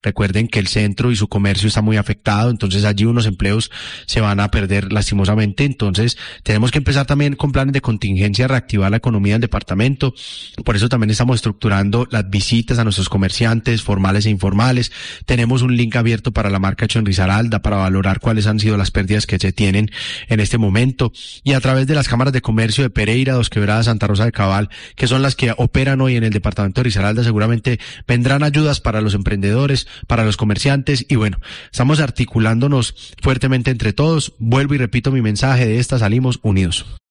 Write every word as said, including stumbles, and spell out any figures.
Recuerden que el centro y su comercio está muy afectado, entonces allí unos empleos se van a perder lastimosamente. Entonces tenemos que empezar también con planes de contingencia a reactivar la economía del departamento. Por eso también estamos estructurando las visitas a nuestros comerciantes formales e informales. Tenemos un link abierto para la marca Hecho en Risaralda para valorar cuáles han sido las pérdidas que se tienen en este momento. Y a través de las cámaras de comercio de Pereira, Dos Quebradas, Santa Rosa de Cabal, que son las que operan hoy en el departamento de Risaralda, seguramente vendrán ayudas para los emprendedores, para los comerciantes, y bueno, estamos articulándonos fuertemente entre todos. Vuelvo y repito mi mensaje de esta: salimos unidos.